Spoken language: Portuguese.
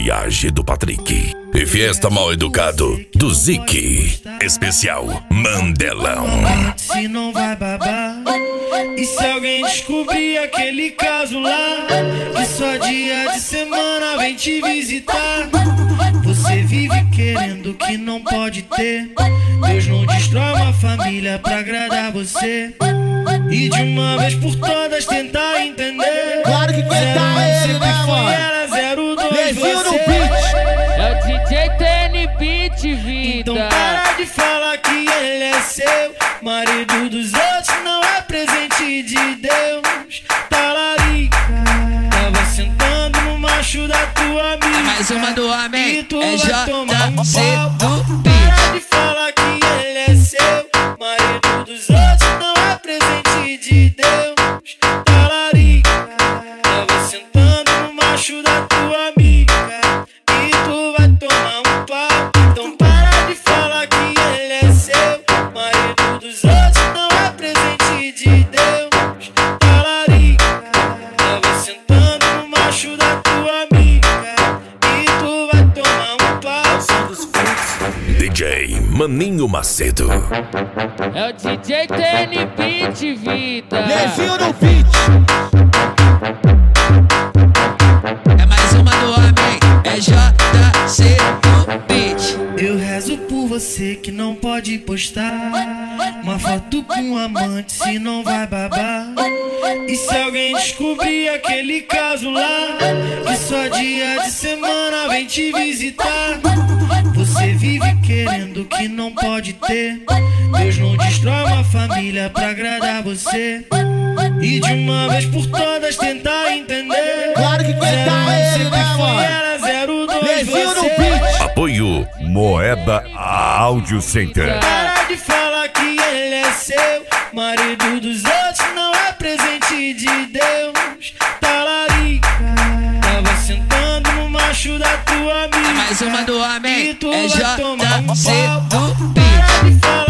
Viagem do Patrick e Fiesta Mal Educado do Zique. Especial Mandelão. Se não vai babar, e se alguém descobrir aquele caso lá, que só dia de semana vem te visitar. Você vive querendo o que não pode ter. Deus não destrói uma família pra agradar você. E de uma vez por todas tentar entender. Claro que tentar ele, sempre né, foi mano? ela, 02 Levinho no você. beat. É o DJ TN Beat, vida. Então para de falar que ele é seu. Marido dos outros não é presente de Deus. Talarica, tava sentando no macho da tua amiga. Mais uma do homem, E tu é vai tomar um JC pau. do Para de falar que ele é seu. Marido dos outros não é presente de Deus. Talarica, tava sentando no macho da tua amiga. E tu vai tomar um pau. Então para de falar que ele é seu. Marido dos outros não é presente de Deus. Talarica, tava sentando no macho da tua amiga. E tu vai tomar um pau. DJ Maninho Macedo. É o DJ TN Beat, vida. Levinho no beat. É mais uma do homem, é JC do beat. Eu rezo por você que não pode postar uma foto com um amante, se não vai babar. E se alguém descobrir aquele caso lá, que só dia de semana vem te visitar. Você vive querendo o que não pode ter. Deus não destrói uma família pra agradar você. E de uma vez por todas tentar entender. Claro que tentar ele, sempre né, foi mano? ela, 02 Levinho no você. beat. Apoio Moeda Áudio Center. Para de falar que ele é seu. Marido dos outros não é presente de Deus. Talarica, tava sentando no macho da tua amiga. Mais uma do homem, E tu é vai tomar um JC pau. do Para de beat. falar